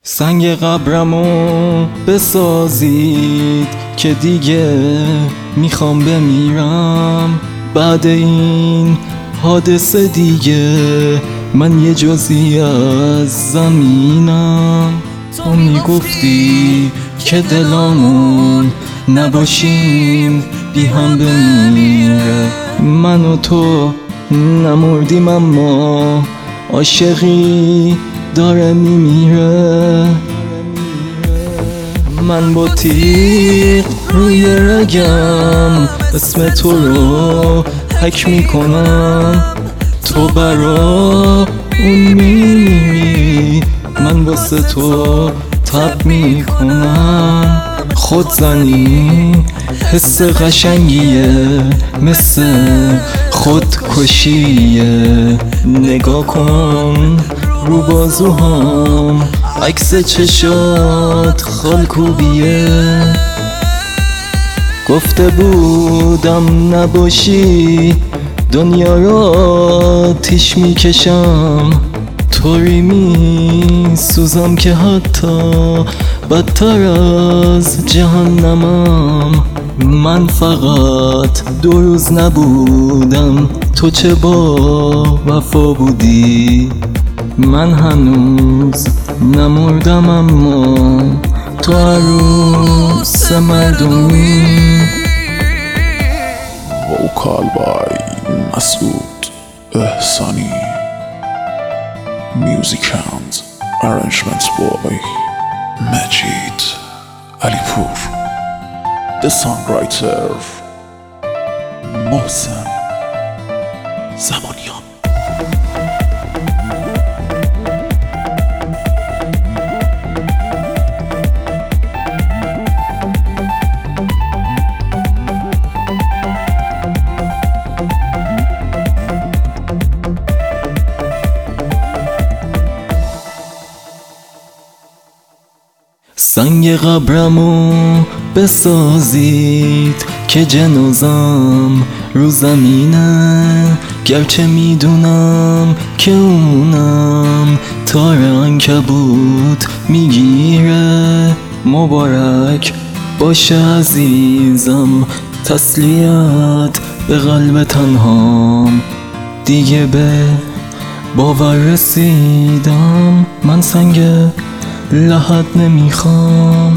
سنگ قبرمو بسازید که دیگه میخوام بمیرم. بعد این حادثه دیگه من یه جزئی از زمینم. تو میگفتی که دلامون نباشیم بی هم بمیره. من و تو نمردیم اما عاشقی داره میمیره. من با تیغ روی رگم اسم تو رو حک میکنم. تو برا اون میمیری، من واسه تو تب میکنم. خودزنی حس قشنگیه مثل خودکشیه. نگاه کن رو بازوهام، عکس چشات خالکوبیه. گفته بودم نباشی دنیا را آتیش میکشم. طوری میسوزم که حتی بدتر از جهنمم. من فقط 2 روز نبودم، تو چه با وفا بودی. من هنوز نمردم اما تو عروس مردمی. Vocal by Masoud Ehsani. Music and arrangements by Majid Alipur. The songwriter Mohsen Zamanian. سنگ قبرمو بسازید که جنازم رو زمینه. گرچه میدونم که اونم تار عنکبوت میگیره. مبارک باشه عزیزم، تسلیت به قلب تنهام. دیگه به باور رسیدم، من سنگ لحد نمیخوام.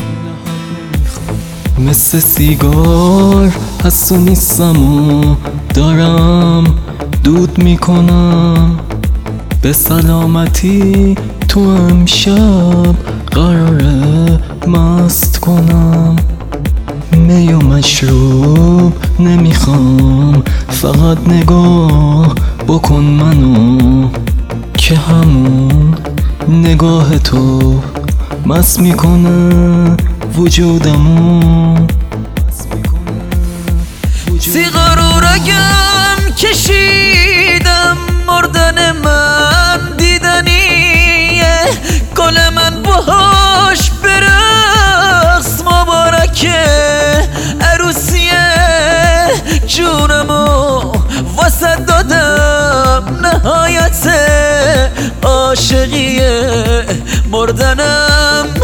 مثل سیگار حسو نیستم و دارم دود میکنم. به سلامتی تو امشب قراره مست کنم. می و مشروب نمیخوام، فقط نگاه بکن منو که همون نگاه تو مست میکنه وجودمو. سیگار و رگم کشیدم، مردن من دیدنیه. گل من باهاش برقص، مبارکه عروسیه. جونمو واسه دادم، نهایت عاشقیه. مردنم